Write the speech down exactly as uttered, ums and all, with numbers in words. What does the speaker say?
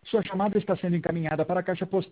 Sua chamada está sendo encaminhada para a caixa postal